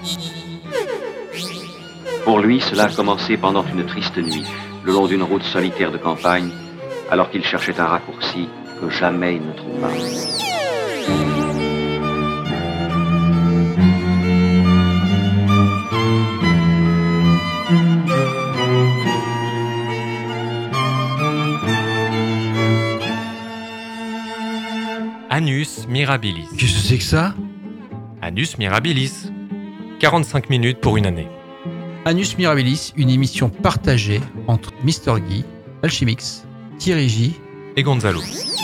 Pour lui, cela a commencé pendant une triste nuit, le long d'une route solitaire de campagne, alors qu'il cherchait un raccourci que jamais il ne trouva. Annus Mirabilis. Qu'est-ce que c'est que ça ? Annus Mirabilis. 45 minutes pour une année. Annus Mirabilis, une émission partagée entre Mr. Guy, Alchemix, Thierry J et Gonzalo.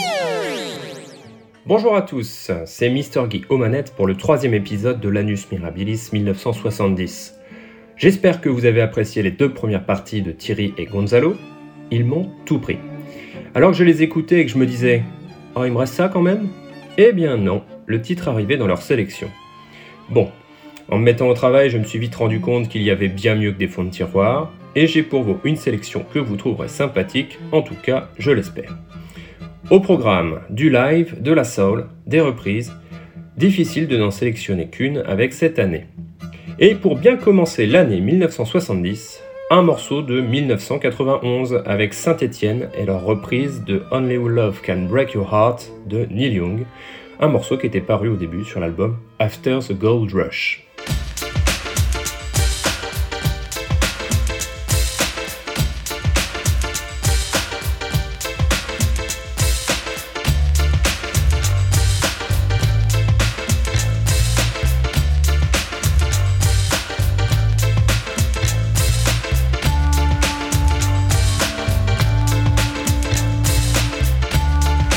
Bonjour à tous, c'est Mr. Guy aux manettes pour le 3e épisode de l'Annus Mirabilis 1970. J'espère que vous avez apprécié les 2 premières parties de Thierry et Gonzalo. Ils m'ont tout pris. Alors que je les écoutais et que je me disais « Oh, il me reste ça quand même ?» Eh bien non, le titre arrivait dans leur sélection. Bon, en me mettant au travail, je me suis vite rendu compte qu'il y avait bien mieux que des fonds de tiroir, et j'ai pour vous une sélection que vous trouverez sympathique, en tout cas, je l'espère. Au programme, du live, de la soul, des reprises, difficile de n'en sélectionner qu'une avec cette année. Et pour bien commencer l'année 1970, un morceau de 1991 avec Saint-Étienne et leur reprise de Only Love Can Break Your Heart de Neil Young, un morceau qui était paru au début sur l'album After the Gold Rush.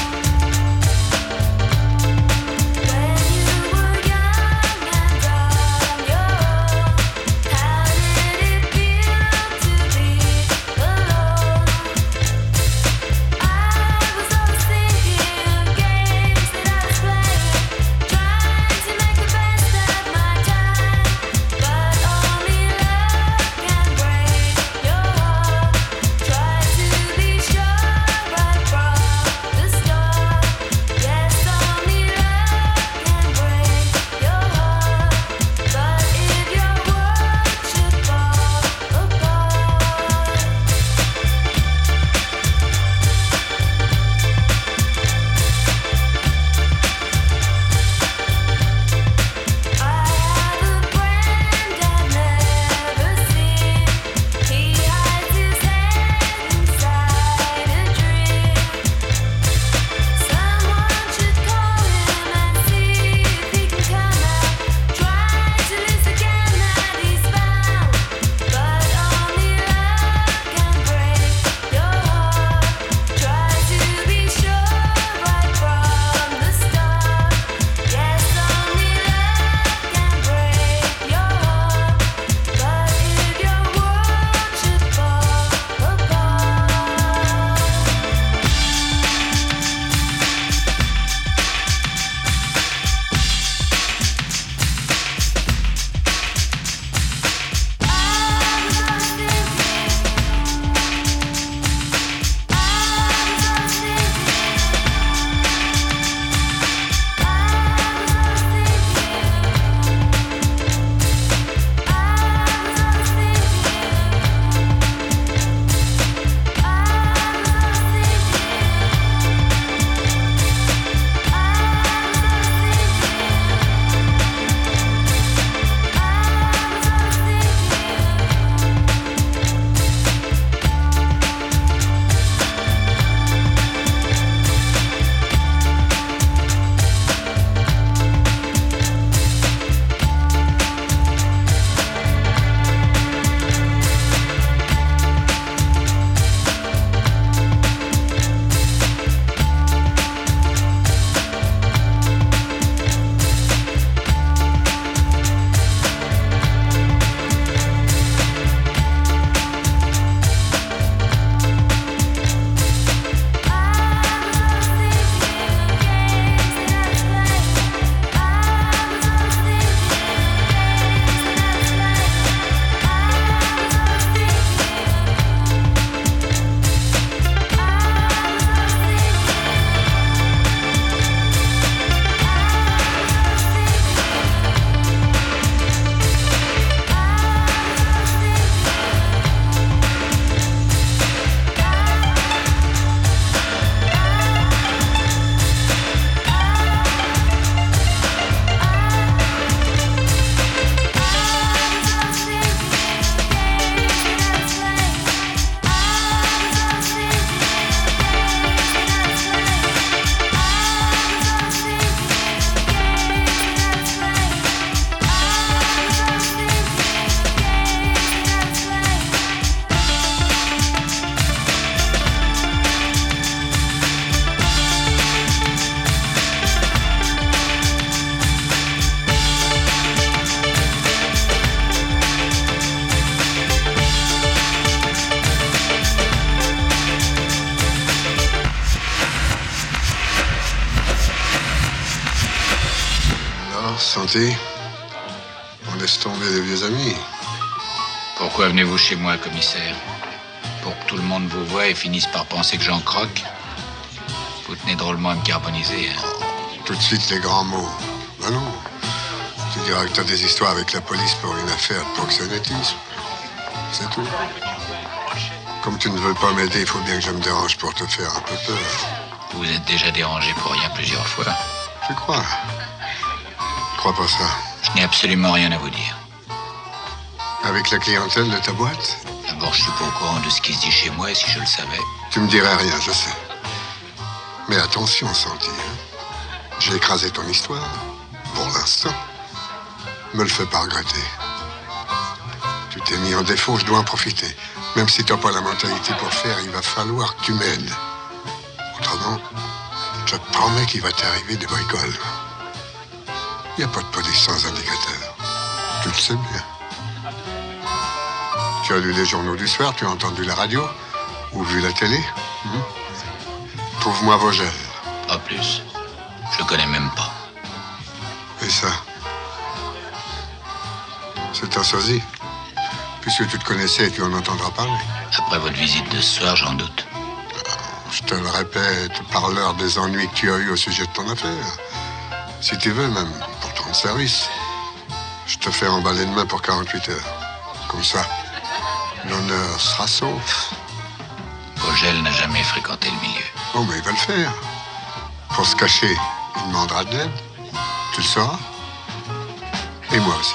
When you were young and gentil. On laisse tomber les vieux amis. Pourquoi venez-vous chez moi, commissaire? Pour que tout le monde vous voie et finisse par penser que j'en croque? Vous tenez drôlement à me carboniser, hein? Tout de suite les grands mots. Ben non. Tu diras que t'as des histoires avec la police pour une affaire de proxénétisme. C'est tout. Comme tu ne veux pas m'aider, il faut bien que je me dérange pour te faire un peu peur. Vous êtes déjà dérangé pour rien plusieurs fois. Tu crois? Je crois pas ça. Je n'ai absolument rien à vous dire. Avec la clientèle de ta boîte? D'abord, je suis pas au courant de ce qui se dit chez moi, et si je le savais... Tu me dirais rien, je sais. Mais attention, Santi. Hein. J'ai écrasé ton histoire. Pour l'instant. Me le fais pas regretter. Tu t'es mis en défaut, je dois en profiter. Même si t'as pas la mentalité pour le faire, il va falloir que tu m'aides. Autrement, je te promets qu'il va t'arriver des bricoles. Il n'y a pas de police sans indicateur. Tu le sais bien. Tu as lu les journaux du soir, tu as entendu la radio ou vu la télé? Trouve-moi Vogel. Pas plus. Je le connais même pas. Et ça? C'est un sosie. Puisque tu te connaissais, tu en entendras parler. Après votre visite de ce soir, j'en doute. Je te le répète, par l'heure des ennuis que tu as eus au sujet de ton affaire. Si tu veux, même pour ton service, je te fais emballer demain pour 48 heures. Comme ça, l'honneur sera sauf. Vogel n'a jamais fréquenté le milieu. Oh, mais il va le faire. Pour se cacher, il demandera de l'aide. Tu le sauras. Et moi aussi.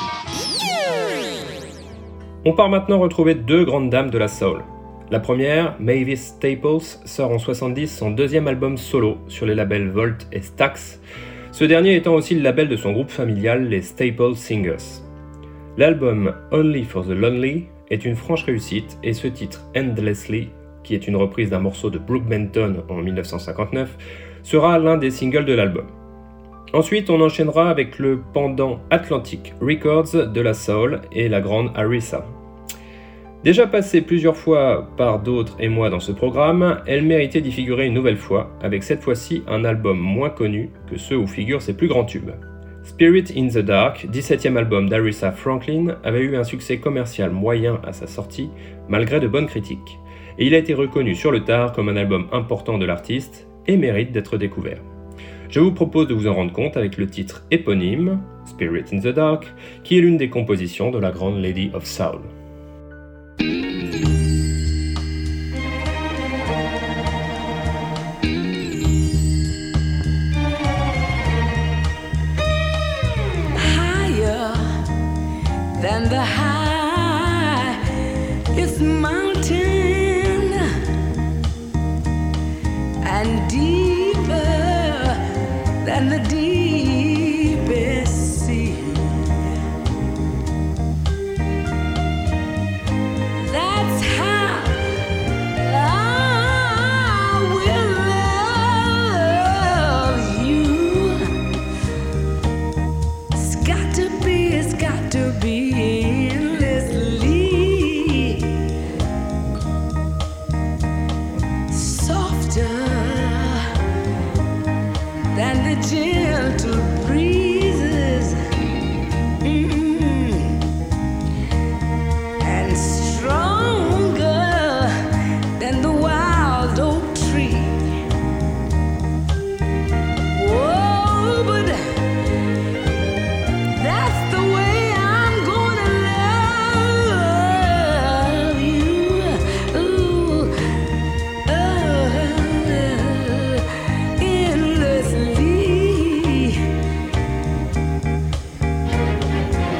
On part maintenant retrouver deux grandes dames de la soul. La première, Mavis Staples, sort en 70 son deuxième album solo sur les labels Volt et Stax, ce dernier étant aussi le label de son groupe familial, les Staples Singers. L'album Only for the Lonely est une franche réussite et ce titre Endlessly, qui est une reprise d'un morceau de Brook Benton en 1959, sera l'un des singles de l'album. Ensuite, on enchaînera avec le pendant Atlantic Records de la soul et la grande Arisa. Déjà passée plusieurs fois par d'autres et moi dans ce programme, elle méritait d'y figurer une nouvelle fois, avec cette fois-ci un album moins connu que ceux où figurent ses plus grands tubes. Spirit in the Dark, 17e album d'Aretha Franklin, avait eu un succès commercial moyen à sa sortie, malgré de bonnes critiques, et il a été reconnu sur le tard comme un album important de l'artiste et mérite d'être découvert. Je vous propose de vous en rendre compte avec le titre éponyme, Spirit in the Dark, qui est l'une des compositions de la grande Lady of Soul. Higher than the highest mountain and deeper than the deepest sea. That's how I will love you. It's got to be endlessly softer than the gentle breezes, and stronger than the wild oak tree. Whoa, but that's the way I'm gonna love you. Ooh, endlessly.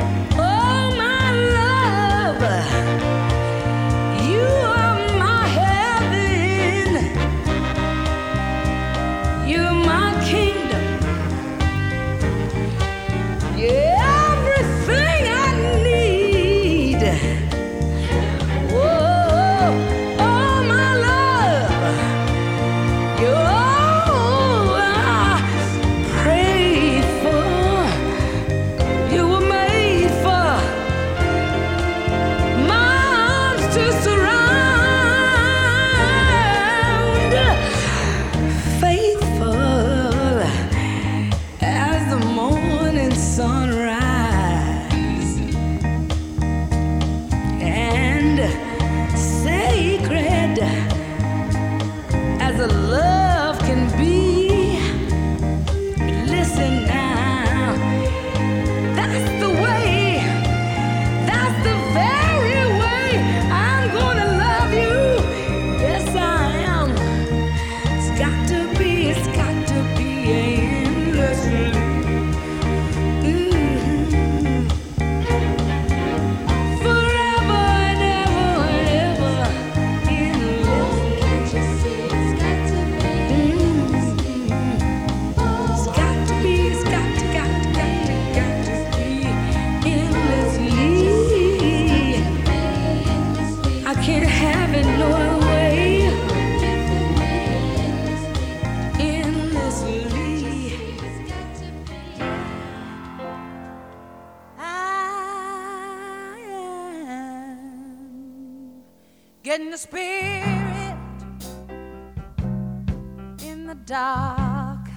getting the spirit in the dark.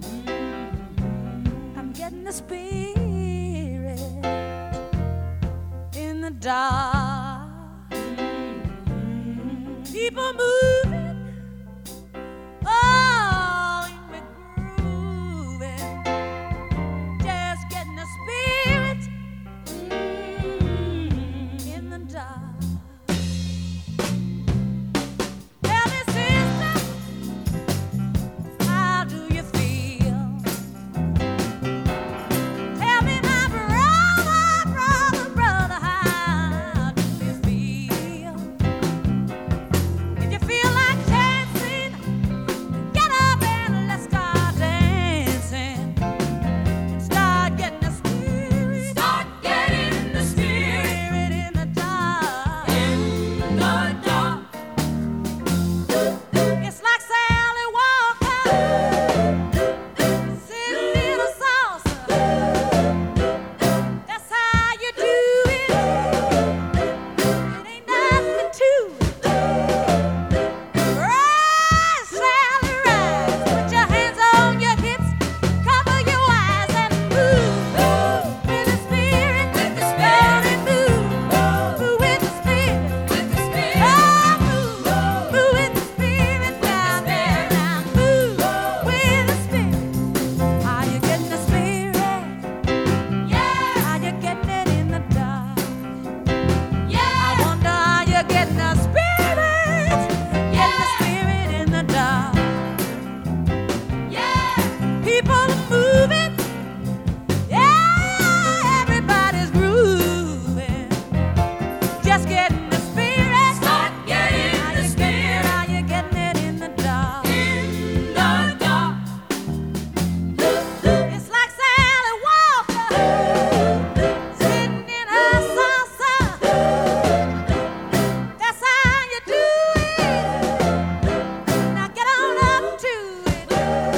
I'm getting the spirit in the dark. People moving, oh, me grooving, just getting the spirit in the dark. Tell me, sister, how do you feel? Tell me, my brother, how do you feel? If you feel like dancing, get up and let's start dancing. And start getting the spirit. Start getting the spirit in the dark. In the dark. It's like Sally Walker sitting in a saucer. That's how you do it. It ain't nothing to it. Rise, Sally, rise. Put your hands on your hips, cover your eyes and move. With the spirit, with the spirit, move. Move with the spirit, with the spirit. Oh, move with the spirit down there. Now move with the spirit. Are you getting the spirit? Yeah. Are you getting it in the dark? Yeah. I wonder, are you getting the spirit? Getting the spirit in the dark. Yeah. People are moving. Yeah. Everybody's grooving. Just getting the spirit. Start getting the spirit. Are you getting it in the dark? In the dark. It's like Sally Walker sitting in her saucer. That's how you do it. Now get on up to it.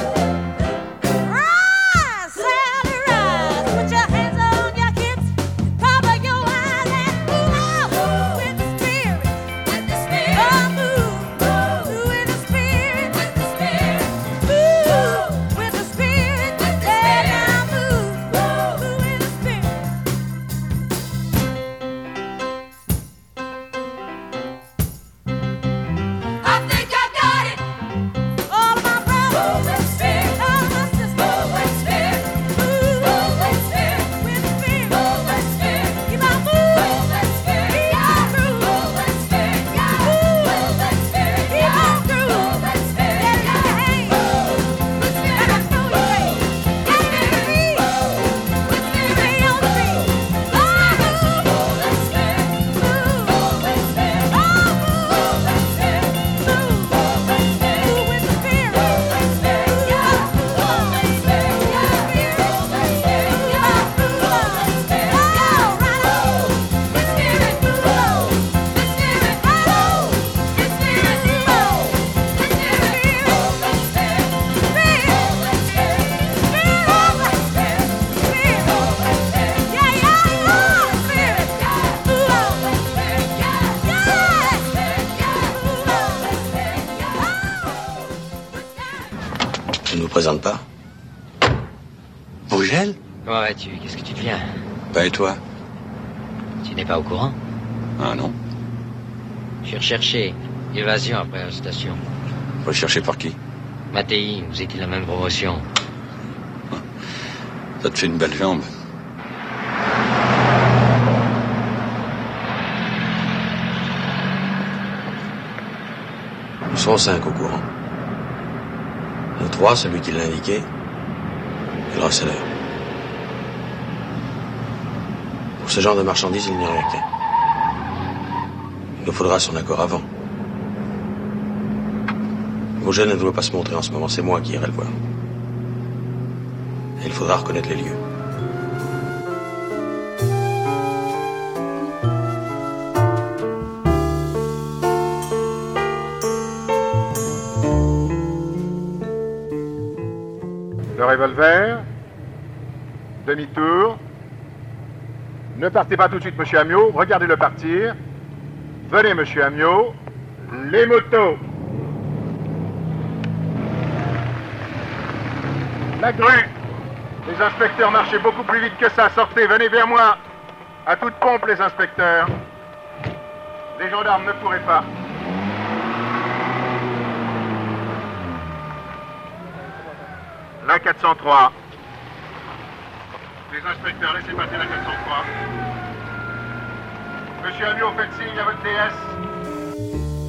Rise, Sally, rise. Put your hands on your hips, cover your eyes and move with the spirit. With the spirit. Oh, move with the spirit. With the spirit. Move with the spirit. With the spirit. Now move with the spirit. I think I got it. All of my brothers, move with the spirit. All my sisters, move with the spirit. Move with the spirit. With the spirit. Move with the spirit. Keep on moving. Move with the spirit. Keep on grooving. Move with the spirit. Move with the spirit. Keep on grooving. Move with the spirit. Let it out your hands. With the spirit. Let it know your way. Get it in the beat. With the spirit. Stay on the beat. Oh, move with the spirit. Move with the spirit. Oh, move with the spirit. Move with the spirit. Move with the spirit. Move with the spirit. Yeah. Move with the spirit. Yeah. Move with the spirit. Yeah. Move with the spirit. Oh, right on. The spirit move. The spirit right on. The spirit move. The spirit move. The spirit. Spirit. Spirit. Spirit over. Spirit. Spirit over. Spirit. Yeah, yeah, yeah. Spirit. Move over. Spirit. Yeah, yeah. Spirit. Yeah. Move over. Spirit. Yeah. Tu ne nous présentes pas? Bougel? Comment vas-tu? Qu'est-ce que tu deviens? Bah et toi? Tu n'es pas au courant? Ah non? Je suis recherché. Évasion après arrestation. Recherché par qui? Mattei, vous étiez la même promotion. Ça te fait une belle jambe. Nous serons 5 au courant. Nous 3, celui qui l'a indiqué, et le recelaire. Pour ce genre de marchandises, il n'y a rien qu'à. Il nous faudra son accord avant. Vogel ne doit pas se montrer en ce moment, c'est moi qui irai le voir. Et il faudra reconnaître les lieux. Le revolver. Demi-tour. Ne partez pas tout de suite, monsieur Amiot. Regardez-le partir. Venez, monsieur Amiot. Les motos. La grue. Les inspecteurs marchaient beaucoup plus vite que ça. Sortez, venez vers moi. À toute pompe, les inspecteurs. Les gendarmes ne pourraient pas. La 403. Les inspecteurs, laissez passer la 403. Monsieur Amiot, faites signe à votre DS.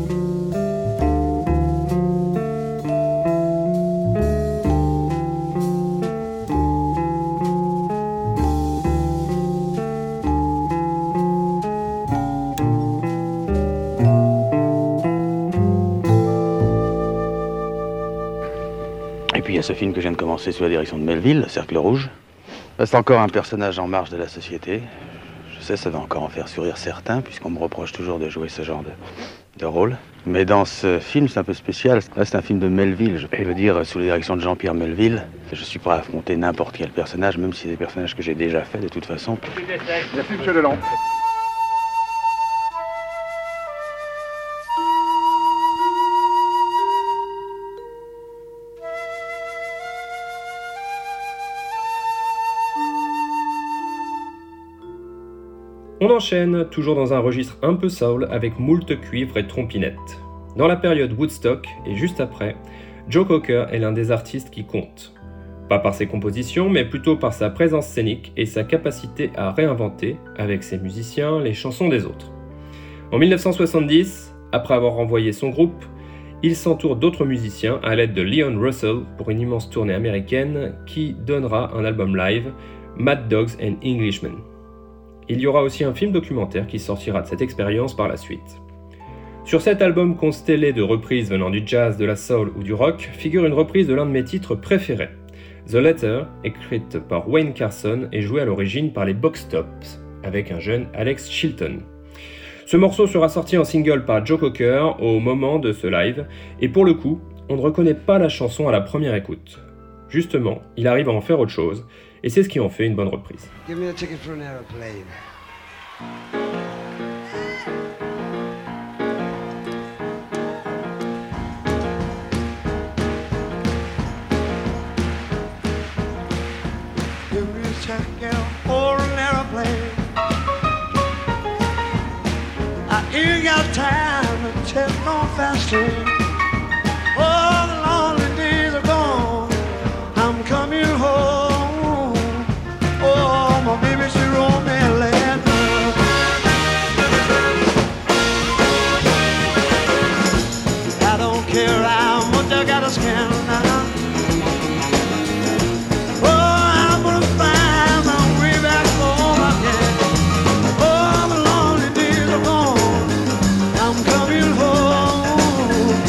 Et puis il y a ce film que je viens de commencer sous la direction de Melville, Cercle Rouge. C'est encore un personnage en marge de la société. Je sais, ça va encore en faire sourire certains, puisqu'on me reproche toujours de jouer ce genre de rôle. Mais dans ce film, c'est un peu spécial. Là, c'est un film de Melville, je veux dire, sous la direction de Jean-Pierre Melville. Je suis prêt à affronter n'importe quel personnage, même si c'est des personnages que j'ai déjà faits de toute façon. Merci, monsieur Delon. On enchaîne, toujours dans un registre un peu soul, avec moult cuivre et trompinette. Dans la période Woodstock, et juste après, Joe Cocker est l'un des artistes qui compte. Pas par ses compositions, mais plutôt par sa présence scénique et sa capacité à réinventer, avec ses musiciens, les chansons des autres. En 1970, après avoir renvoyé son groupe, il s'entoure d'autres musiciens à l'aide de Leon Russell pour une immense tournée américaine qui donnera un album live, Mad Dogs and Englishmen. Il y aura aussi un film documentaire qui sortira de cette expérience par la suite. Sur cet album constellé de reprises venant du jazz, de la soul ou du rock, figure une reprise de l'un de mes titres préférés, The Letter, écrite par Wayne Carson et jouée à l'origine par les Box Tops, avec un jeune Alex Chilton. Ce morceau sera sorti en single par Joe Cocker au moment de ce live, et pour le coup, on ne reconnaît pas la chanson à la première écoute. Justement, il arrive à en faire autre chose, et c'est ce qui en fait une bonne reprise. Give me a ticket for an aeroplane. Give me a ticket for an aeroplane. I ain't got time to take no fast train. Oh, the lonely days are gone. I'm coming home. Oh, my baby, she wrote me a letter. I don't care how much I gotta spend now. Oh, I'm gonna find my way back home again. Oh, the lonely days are gone. I'm coming home.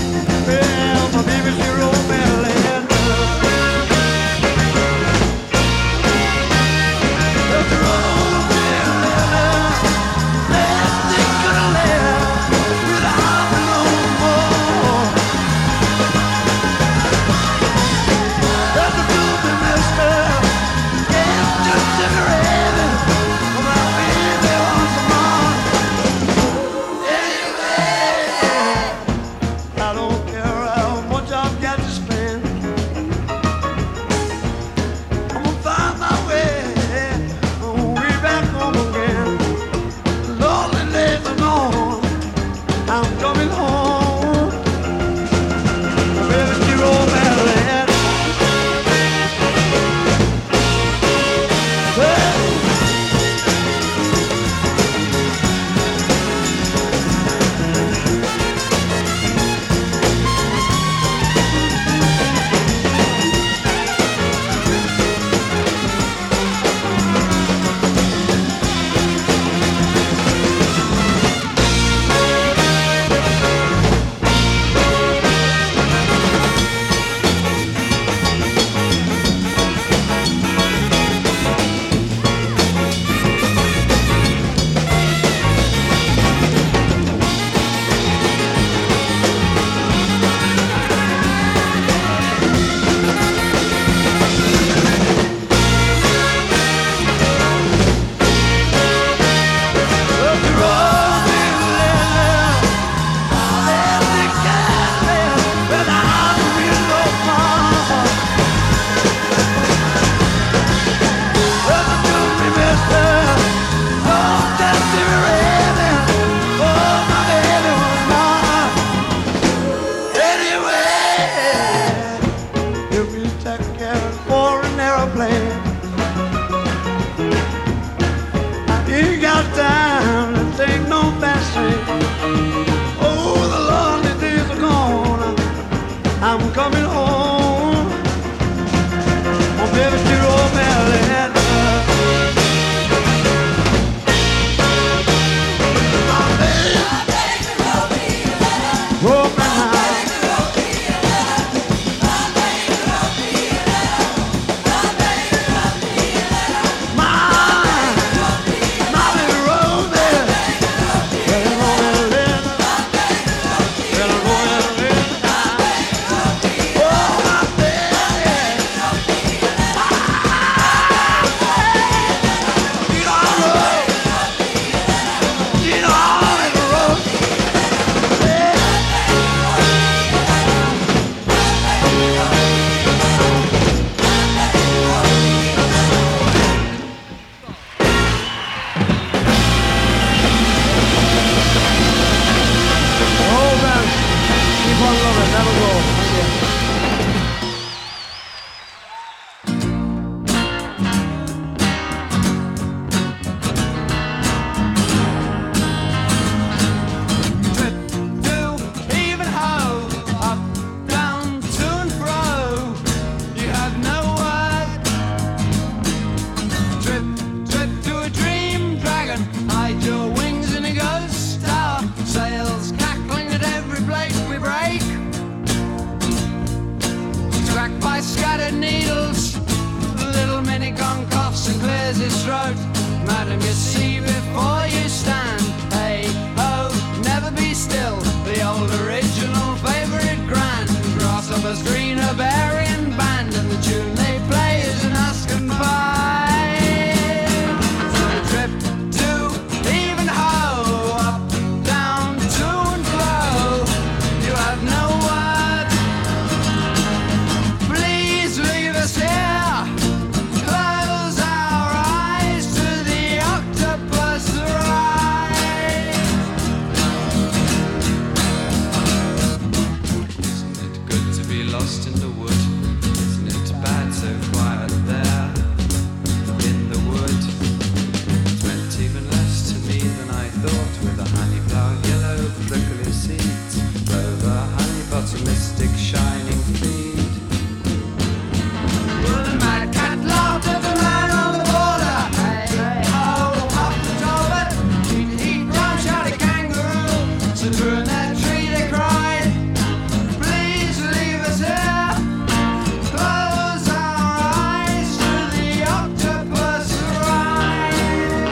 Madam, you see before you stand. Hey ho, never be still. The old original favourite grand. Grasshoppers, green herbarian band, and the tune they play is an Askin Five. So the trip to even ho, up, down, to and fro. You have no word. Please leave us here. Close our eyes to the octopus ride. Isn't it good to be lost in the wood? Isn't it bad so quiet there in the wood? It meant even less to me than I thought, with a honeyflower yellow prickly seeds, clover, honey butter, mystic shining feed. Well, the mad cat laughed at the man on the border. Hey, ho, up the top of it. He'd run, shouted kangaroo. So through that tree they cried, please leave us here. Close our eyes to the octopus ride.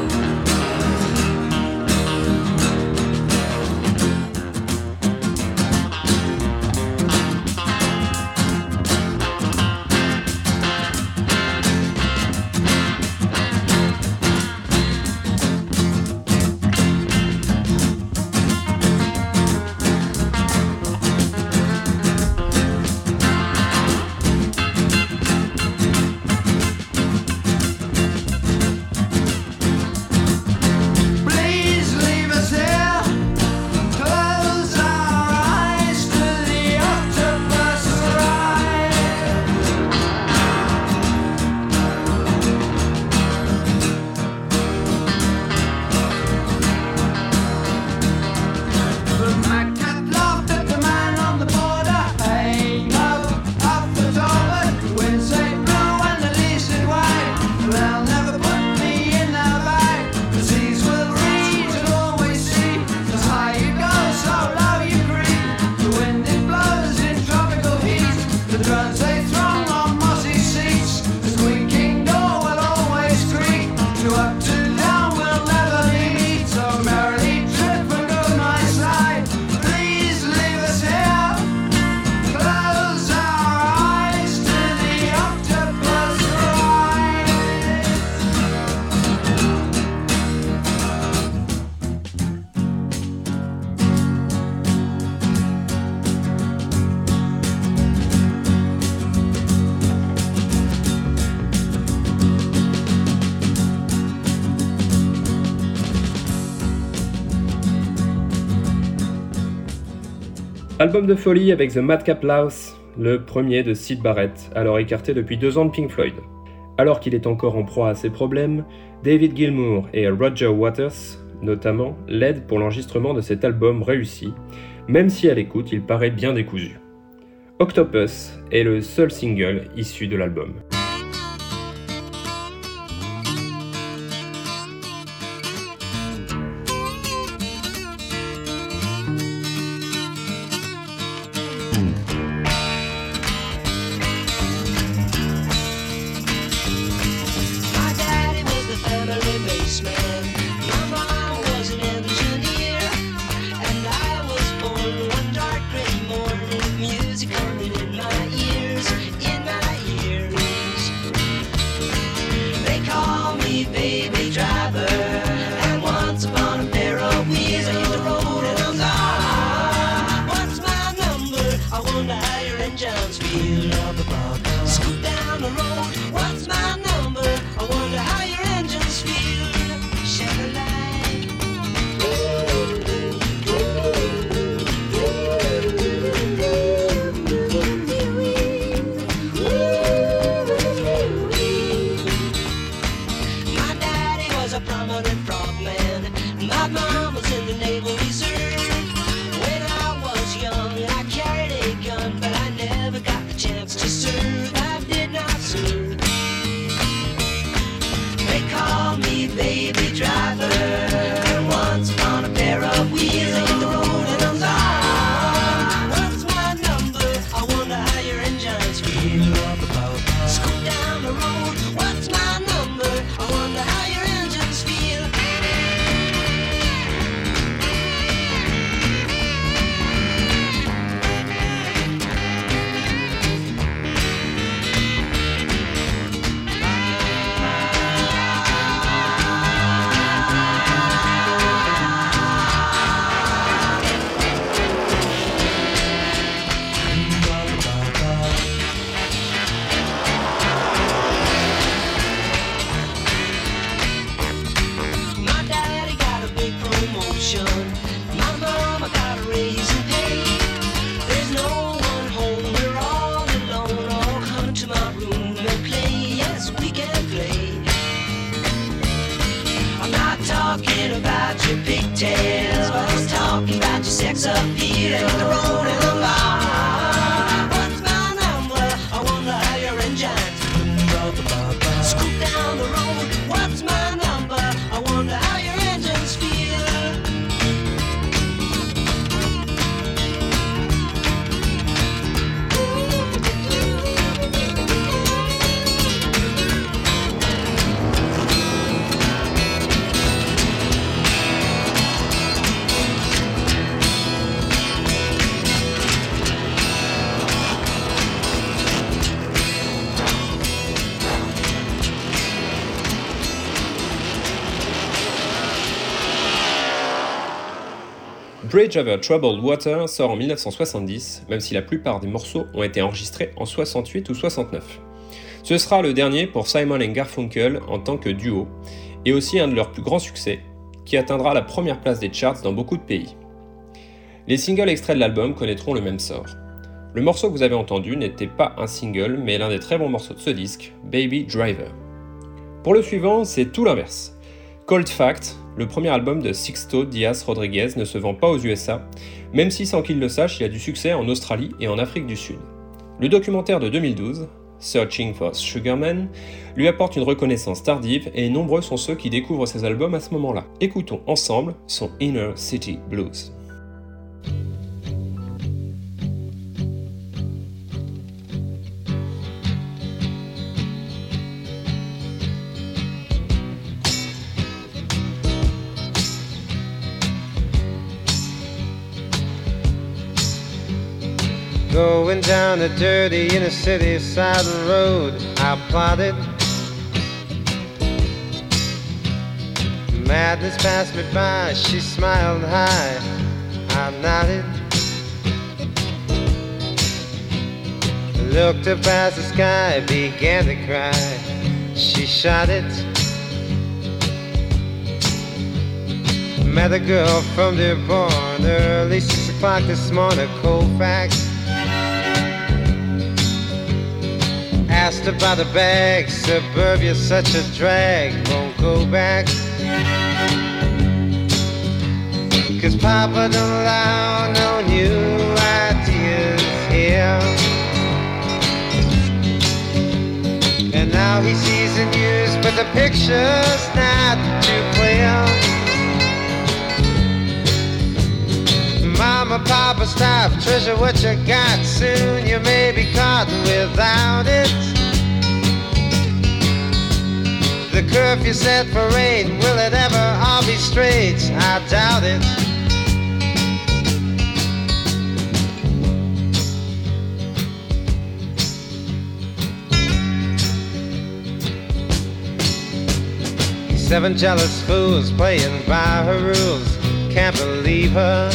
Please leave us here. Close our eyes to the octopus ride. The mad cat laughed at the man on the border. Hey, ho, up the top of it. Winds say blue and the leaves say white. They'll never put me in their bag. The seas will reach and always see. As high you go, so low you creep. The wind it blows in tropical heat. The drones they throng on mossy seats. The squeaking door will always creak. To up to down will never meet. So merrily trip and go my side. Please leave us here. Close our eyes to the octopus ride. Album de folie avec The Madcap Louse, le premier de Syd Barrett, alors écarté depuis 2 ans de Pink Floyd. Alors qu'il est encore en proie à ses problèmes, David Gilmour et Roger Waters, notamment, l'aident pour l'enregistrement de cet album réussi, même si à l'écoute il paraît bien décousu. Octopus est le seul single issu de l'album. My daddy was the family baseman. My mom was an engineer. And I was born one dark gray morning, music coming in my ears, in my ears. They call me baby driver. And once upon a pair of wheels, I hit the road and I'm gone. What's my number? I wonder how your engines feel. Scoot down the road. What's my number? I wonder how your engines feel. Chevrolet. My daddy was a prominent frogman. My mom was in the Naval Reserve. When I was young, I carried a gun, but I never got the chance to serve. I did not serve. They call me baby driver. And once upon a pair of wheels, I hit the road and I'm gone. What's my number? I wonder how your engines feel. Scoot down the road. What's my number? I wonder how your engines talking about your pigtails. I was talking about your sex appeal and the road in the bar. What's my number? I wonder how your engines scoot down the road. What's my number? I wonder how your engines feel. Bridge Over Troubled Water sort en 1970, même si la plupart des morceaux ont été enregistrés en 68 ou 69. Ce sera le dernier pour Simon & Garfunkel en tant que duo, et aussi un de leurs plus grands succès, qui atteindra la première place des charts dans beaucoup de pays. Les singles extraits de l'album connaîtront le même sort. Le morceau que vous avez entendu n'était pas un single, mais l'un des très bons morceaux de ce disque, Baby Driver. Pour le suivant, c'est tout l'inverse. Cold Fact, le premier album de Sixto Díaz Rodríguez, ne se vend pas aux USA, même si sans qu'il le sache, il a du succès en Australie et en Afrique du Sud. Le documentaire de 2012, Searching for Sugar Man, lui apporte une reconnaissance tardive et nombreux sont ceux qui découvrent ses albums à ce moment-là. Écoutons ensemble son Inner City Blues. Going down a dirty inner city side road, I plotted. Madness passed me by, she smiled high, I nodded. Looked up as the sky began to cry, she shot it. Met a girl from Dearborn, early 6 o'clock this morning, Colfax. Asked about the bag, suburbia's such a drag, won't go back. Cause Papa don't allow no new ideas here. And now he sees the news, but the picture's not too clear. Mama, Papa, stop, treasure what you got. Soon you may be caught without it. The curfew set for 8, will it ever all be straight? I doubt it. Seven jealous fools playing by her rules, can't believe her.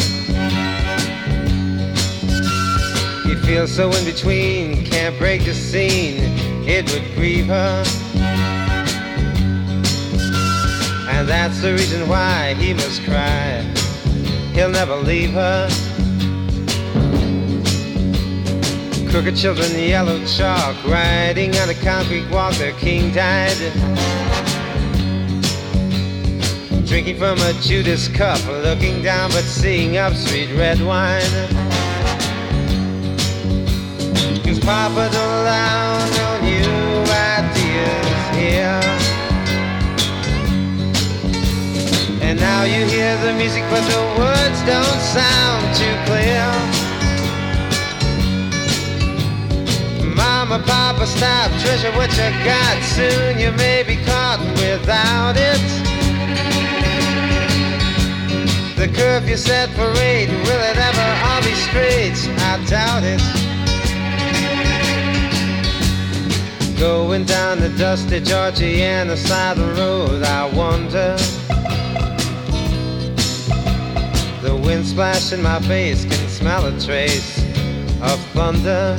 You feel so in between, can't break the scene, it would grieve her. And that's the reason why he must cry, he'll never leave her. Crooked children, yellow chalk, riding on a concrete walk, their king died. Drinking from a Judas cup, looking down but seeing up, sweet red wine. Cause Papa don't allow no new ideas here. And now you hear the music but the words don't sound too clear. Mama, Papa, stop, treasure what you got. Soon you may be caught without it. The curfew set for 8, will it ever all be straight? I doubt it. Going down the dusty Georgiana side of the road, I wonder. The wind splash in my face, can smell a trace of thunder.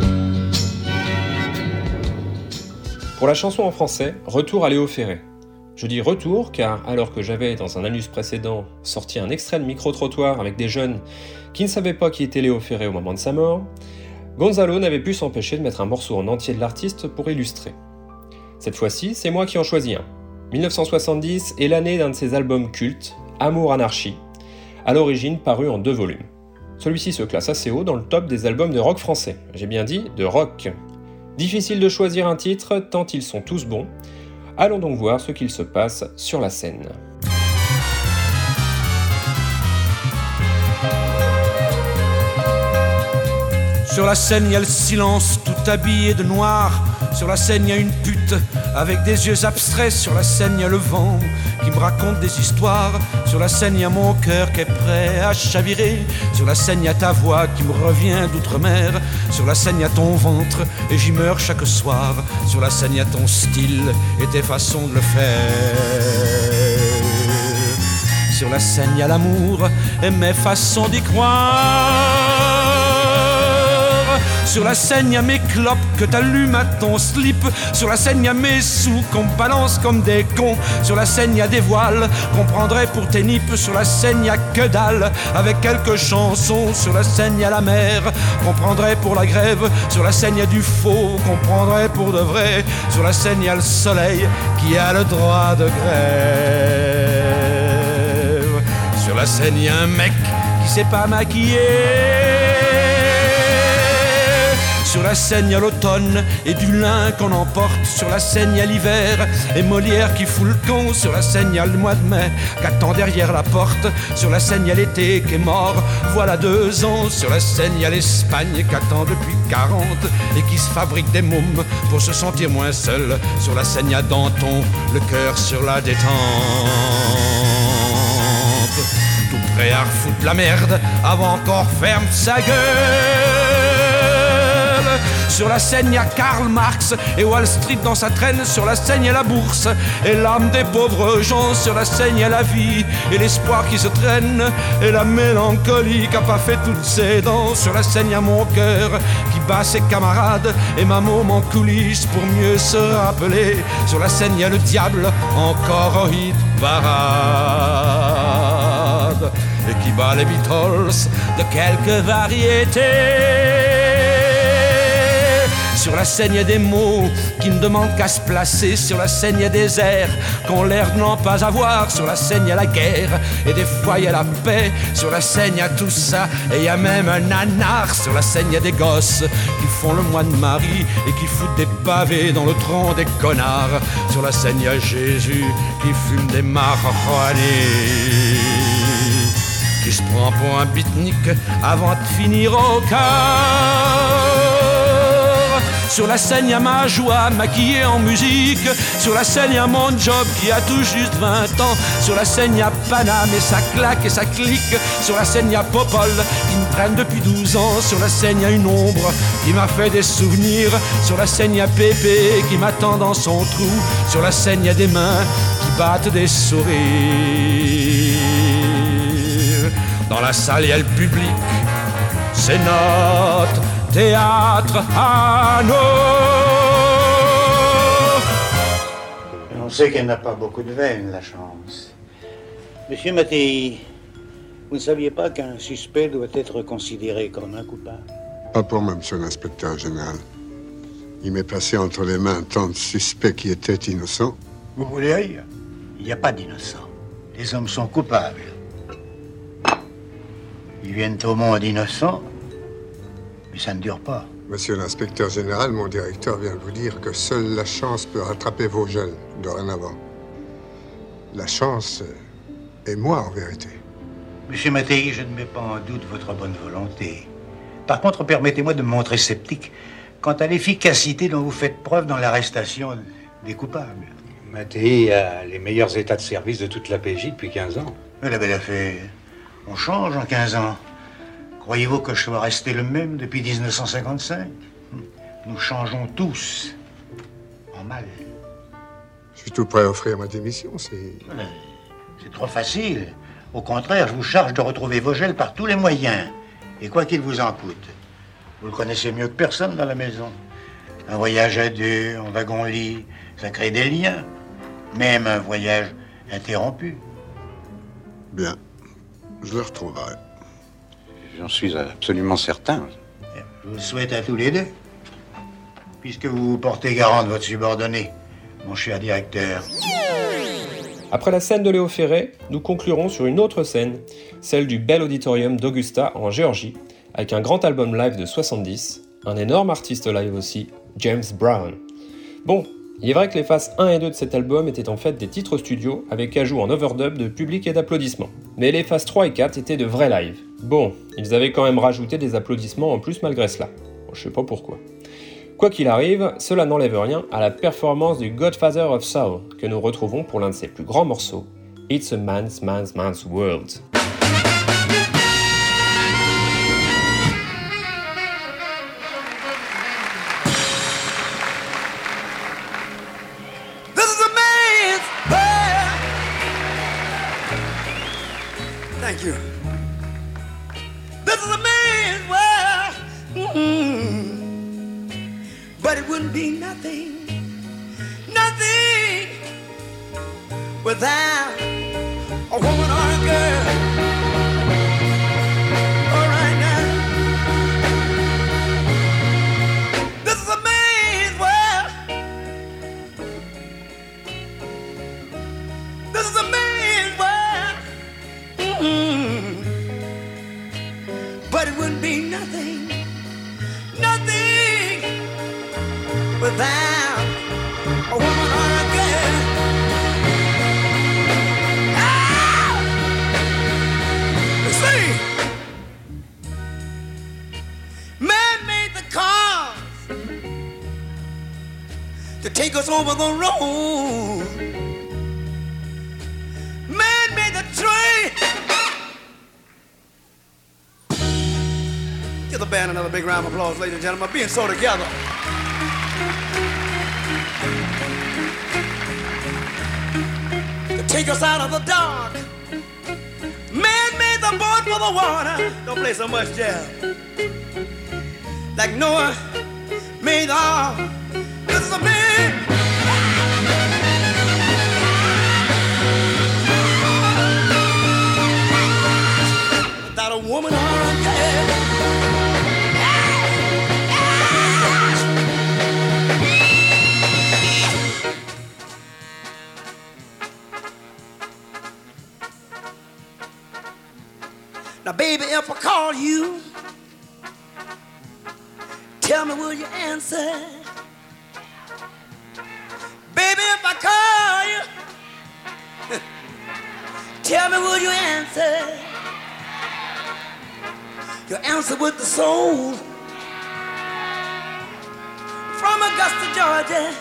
Pour la chanson en français, retour à Léo Ferré. Je dis retour car alors que j'avais dans un anus précédent sorti un extrait de micro-trottoir avec des jeunes qui ne savaient pas qui était Léo Ferré au moment de sa mort, Gonzalo n'avait pu s'empêcher de mettre un morceau en entier de l'artiste pour illustrer. Cette fois-ci, c'est moi qui en choisis un. 1970 est l'année d'un de ses albums cultes, Amour Anarchie, à l'origine paru en 2 volumes. Celui-ci se classe assez haut dans le top des albums de rock français. J'ai bien dit de rock. Difficile de choisir un titre tant ils sont tous bons. Allons donc voir ce qu'il se passe sur la scène. Sur la scène, il y a le silence, tout habillé de noir. Sur la scène, il y a une pute avec des yeux abstraits. Sur la scène, il y a le vent qui me raconte des histoires. Sur la scène, il y a mon cœur qui est prêt à chavirer. Sur la scène, il y a ta voix qui me revient d'outre-mer. Sur la scène, il y a ton ventre et j'y meurs chaque soir. Sur la scène, il y a ton style et tes façons de le faire. Sur la scène, il y a l'amour et mes façons d'y croire. Sur la scène, il y a mes clopes que t'allumes à ton slip. Sur la scène, il y a mes sous qu'on balance comme des cons. Sur la scène, il y a des voiles qu'on prendrait pour tes nippes. Sur la scène, il y a que dalle avec quelques chansons. Sur la scène, il y a la mer qu'on prendrait pour la grève. Sur la scène, il y a du faux qu'on prendrait pour de vrai. Sur la scène, il y a le soleil qui a le droit de grève. Sur la scène, il y a un mec qui sait pas maquiller. Sur la scène, il y a l'automne et du lin qu'on emporte. Sur la scène, il y a l'hiver et Molière qui fout le camp. Sur la scène, il y a le mois de mai qu'attend derrière la porte. Sur la scène, il y a l'été qui est mort, voilà 2 ans. Sur la scène, il y a l'Espagne qu'attend depuis 40 et qui se fabrique des mômes pour se sentir moins seul. Sur la scène, il y a Danton, le cœur sur la détente. Tout prêt à refoutre la merde avant qu'on ferme sa gueule. Sur la scène, il y a Karl Marx et Wall Street dans sa traîne. Sur la scène, il y a la bourse et l'âme des pauvres gens. Sur la scène, il y a la vie et l'espoir qui se traîne et la mélancolie qui a pas fait toutes ses dents. Sur la scène, il y a mon cœur qui bat ses camarades et ma môme en coulisses pour mieux se rappeler. Sur la scène, il y a le diable encore au hit parade et qui bat les Beatles de quelques variétés. Sur la scène, il y a des mots qui ne demandent qu'à se placer. Sur la scène, il y a des airs qu'ont l'air de n'en pas avoir. Sur la scène, il y a la guerre et des fois, il y a la paix. Sur la scène, il y a tout ça et il y a même un nanar. Sur la scène, il y a des gosses qui font le mois de Marie et qui foutent des pavés dans le tronc des connards. Sur la scène, il y a Jésus qui fume des marijuanes, qui se prend pour un beatnik avant de finir au corps. Sur la scène, il y a ma joie maquillée en musique. Sur la scène, il y a mon job qui a tout juste 20 ans. Sur la scène, il y a Paname et sa claque et sa clique. Sur la scène, il y a Popol qui me traîne depuis 12 ans. Sur la scène, il y a une ombre qui m'a fait des souvenirs. Sur la scène, il y a Pépé qui m'attend dans son trou. Sur la scène, il y a des mains qui battent des sourires. Dans la salle, il y a le public. C'est notre théâtre à nous. On sait qu'elle n'a pas beaucoup de veine, la chance. Monsieur Mattei, vous ne saviez pas qu'un suspect doit être considéré comme un coupable? Pas pour moi, monsieur l'inspecteur général. Il m'est passé entre les mains tant de suspects qui étaient innocents. Vous voulez rire? Il n'y a pas d'innocents. Les hommes sont coupables. Ils viennent au monde innocents, mais ça ne dure pas. Monsieur l'inspecteur général, mon directeur vient de vous dire que seule la chance peut rattraper vos jeunes, dorénavant. La chance est moi, en vérité. Monsieur Mattei, je ne mets pas en doute votre bonne volonté. Par contre, permettez-moi de me montrer sceptique quant à l'efficacité dont vous faites preuve dans l'arrestation des coupables. Mattei a les meilleurs états de service de toute la PJ depuis 15 ans. Mais la belle affaire, on change en 15 ans. Croyez-vous que je sois resté le même depuis 1955? Nous changeons tous. En mal. Je suis tout prêt à offrir ma démission, c'est trop facile. Au contraire, je vous charge de retrouver Vogel par tous les moyens. Et quoi qu'il vous en coûte. Vous le connaissez mieux que personne dans la maison. Un voyage à deux, en wagon-lit, ça crée des liens. Même un voyage interrompu. Bien. Je le retrouverai. J'en suis absolument certain. Je vous le souhaite à tous les deux. Puisque vous vous portez garant de votre subordonné, mon cher directeur. Après la scène de Léo Ferré, nous conclurons sur une autre scène, celle du Bell Auditorium d'Augusta en Géorgie, avec un grand album live de 70, un énorme artiste live aussi, James Brown. Bon, il est vrai que les faces 1 et 2 de cet album étaient en fait des titres studio avec ajout en overdub de public et d'applaudissements. Mais les faces 3 et 4 étaient de vrais lives. Bon, ils avaient quand même rajouté des applaudissements en plus malgré cela. Bon, je sais pas pourquoi. Quoi qu'il arrive, cela n'enlève rien à la performance du Godfather of Soul que nous retrouvons pour l'un de ses plus grands morceaux, It's a Man's World. This is a man's world. Thank you. This is a man's world. Mm-hmm. But it wouldn't be nothing without a woman or a girl. All right now. This is a man's world. This is a man's world. Mm-hmm. But it wouldn't be nothing without a woman or a girl. Ah! See, man made the cars to take us over the road. Man made the train. Give the band another big round of applause, ladies and gentlemen, being so together. Take us out of the dark. Man made the boat for the water. Don't play so much jazz. Like Noah made the ark. This is a man. Without a woman or a girl. Now, baby, if I call you, tell me, will you answer? Baby, if I call you, tell me, will you answer? You answer with the soul from Augusta, Georgia.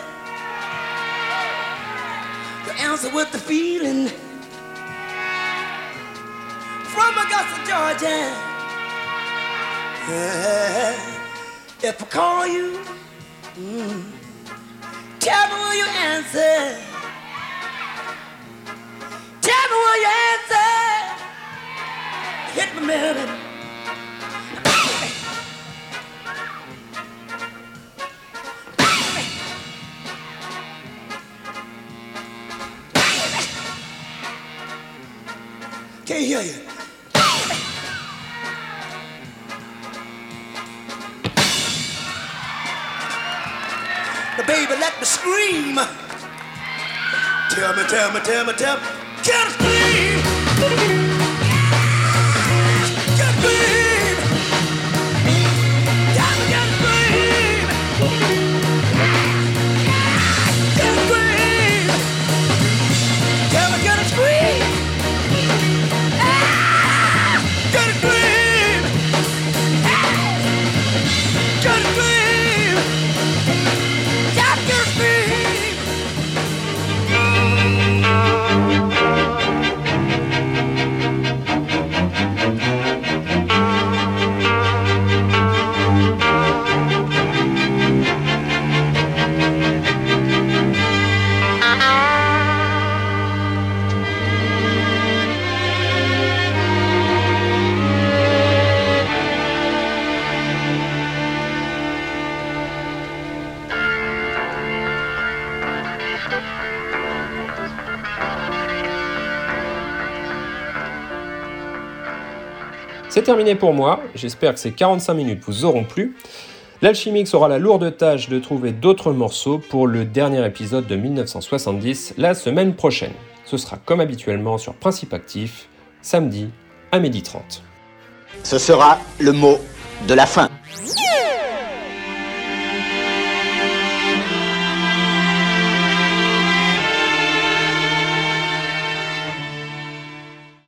You answer with the feeling from Augusta, Georgia. Yeah. If I call you, tell me, will you answer? Tell me, will you answer? Hit me, baby. Can't hear you. Now, baby, let me scream. Tell me, tell me, tell me, tell me. Can I scream? Can I scream? Tell me, can I scream? Can I scream? Tell me, can I scream? Can I scream? Can I scream? Can I scream? C'est terminé pour moi, j'espère que ces 45 minutes vous auront plu. L'Alchimix aura la lourde tâche de trouver d'autres morceaux pour le dernier épisode de 1970 la semaine prochaine. Ce sera comme habituellement sur Principe Actif, samedi à 12h30. Ce sera le mot de la fin.